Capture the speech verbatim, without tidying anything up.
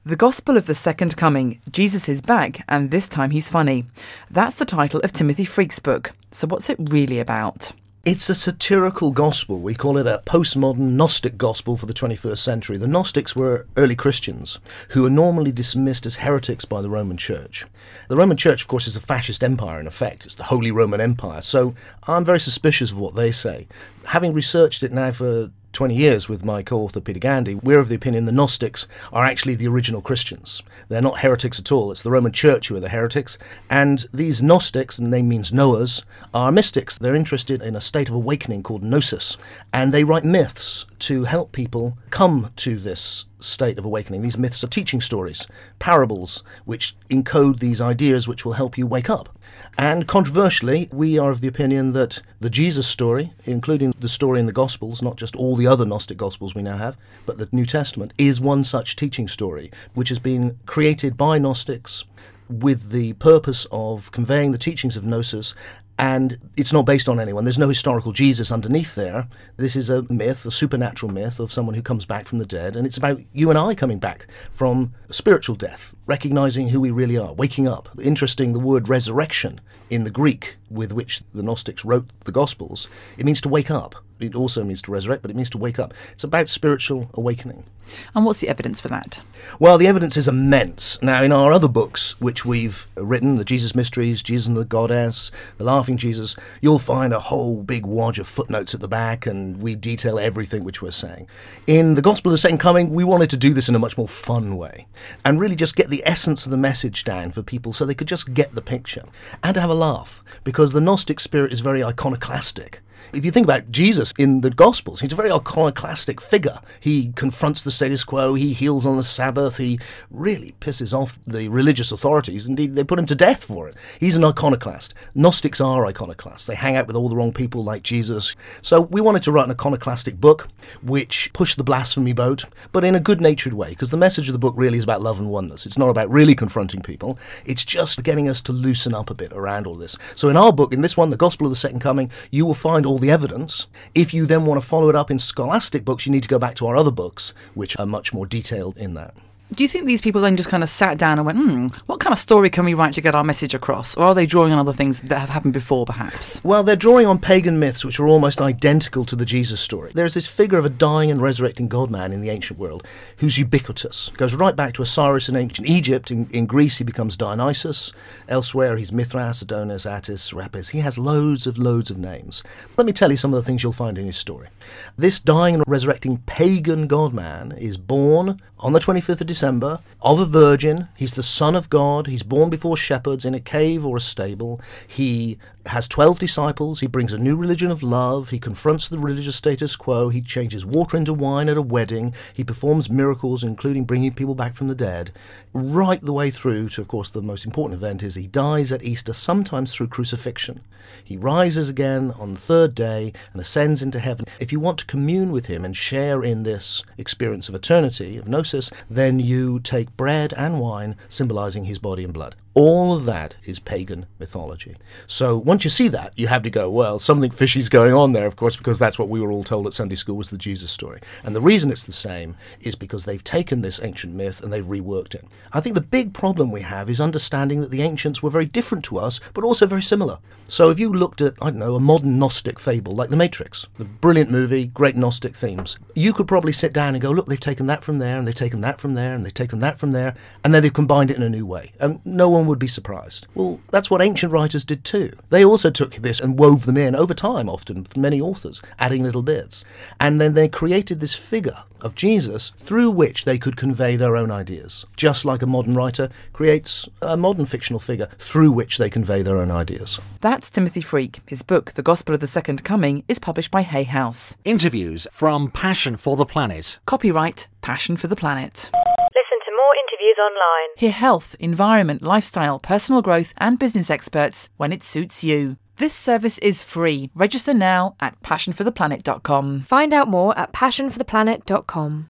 The Gospel of the Second Coming, Jesus is back, and this time he's funny. That's the title of Timothy Freke's book. So what's it really about? It's a satirical gospel. We call it a postmodern Gnostic gospel for the twenty-first century. The Gnostics were early Christians who are normally dismissed as heretics by the Roman Church. The Roman Church, of course, is a fascist empire in effect. It's the Holy Roman Empire. So I'm very suspicious of what they say. Having researched it now for twenty years with my co-author Peter Gandy, we're of the opinion the Gnostics are actually the original Christians. They're not heretics at all. It's the Roman Church who are the heretics. And these Gnostics, and the name means knowers, are mystics. They're interested in a state of awakening called gnosis. And they write myths to help people come to this state of awakening. These myths are teaching stories, parables, which encode these ideas which will help you wake up. And controversially, we are of the opinion that the Jesus story, including the story in the Gospels, not just all the other Gnostic Gospels we now have, but the New Testament, is one such teaching story, which has been created by Gnostics with the purpose of conveying the teachings of Gnosis. And it's not based on anyone. There's no historical Jesus underneath there. This is a myth, a supernatural myth of someone who comes back from the dead. And it's about you and I coming back from spiritual death, recognizing who we really are, waking up. Interesting, the word resurrection in the Greek with which the Gnostics wrote the Gospels, it means to wake up. It also means to resurrect, but it means to wake up. It's about spiritual awakening. And what's the evidence for that? Well, the evidence is immense. Now, in our other books, which we've written, the Jesus Mysteries, Jesus and the Goddess, the Laughing Jesus, you'll find a whole big wad of footnotes at the back, and we detail everything which we're saying. In the Gospel of the Second Coming, we wanted to do this in a much more fun way, and really just get the essence of the message down for people so they could just get the picture, and to have a laugh, because the Gnostic spirit is very iconoclastic. If you think about Jesus in the Gospels, he's a very iconoclastic figure. He confronts the status quo, he heals on the Sabbath, he really pisses off the religious authorities. Indeed, they put him to death for it. He's an iconoclast. Gnostics are iconoclasts. They hang out with all the wrong people like Jesus. So we wanted to write an iconoclastic book which pushed the blasphemy boat, but in a good-natured way, because the message of the book really is about love and oneness. It's not about really confronting people. It's just getting us to loosen up a bit around all this. So in our book, in this one, The Gospel of the Second Coming, you will find all the evidence. If you then want to follow it up in scholastic books, you need to go back to our other books, which are much more detailed in that. Do you think these people then just kind of sat down and went, hmm, what kind of story can we write to get our message across? Or are they drawing on other things that have happened before, perhaps? Well, they're drawing on pagan myths which are almost identical to the Jesus story. There's this figure of a dying and resurrecting God-man in the ancient world who's ubiquitous. Goes right back to Osiris in ancient Egypt. In, in Greece, he becomes Dionysus. Elsewhere, he's Mithras, Adonis, Attis, Serapis. He has loads of loads of names. Let me tell you some of the things you'll find in his story. This dying and resurrecting pagan God-man is born on the twenty-fifth of December, of a virgin. He's the Son of God. He's born before shepherds in a cave or a stable. He has twelve disciples. He brings a new religion of love. He confronts the religious status quo. He changes water into wine at a wedding. He performs miracles, including bringing people back from the dead, right the way through to, of course, the most important event is he dies at Easter, sometimes through crucifixion. He rises again on the third day and ascends into heaven. If you want to commune with him and share in this experience of eternity, of gnosis, then you take bread and wine, symbolizing his body and blood. All of that is pagan mythology. So once you see that, you have to go, well, something fishy's going on there, of course, because that's what we were all told at Sunday school was the Jesus story. And the reason it's the same is because they've taken this ancient myth and they've reworked it. I think the big problem we have is understanding that the ancients were very different to us, but also very similar. So if you looked at, I don't know, a modern Gnostic fable like The Matrix, the brilliant movie, great Gnostic themes, you could probably sit down and go, look, they've taken that from there, and they've taken that from there, and they've taken that from there, and then they've combined it in a new way. And no one would be surprised. Well, that's what ancient writers did too. They also took this and wove them in over time, often, many authors, adding little bits. And then they created this figure of Jesus through which they could convey their own ideas, just like a modern writer creates a modern fictional figure through which they convey their own ideas. That's Timothy Freke. His book, The Gospel of the Second Coming, is published by Hay House. Interviews from Passion for the Planet. Copyright Passion for the Planet. Listen to more interviews online. Hear health, environment, lifestyle, personal growth and business experts when it suits you. This service is free. Register now at passion for the planet dot com. Find out more at passion for the planet dot com.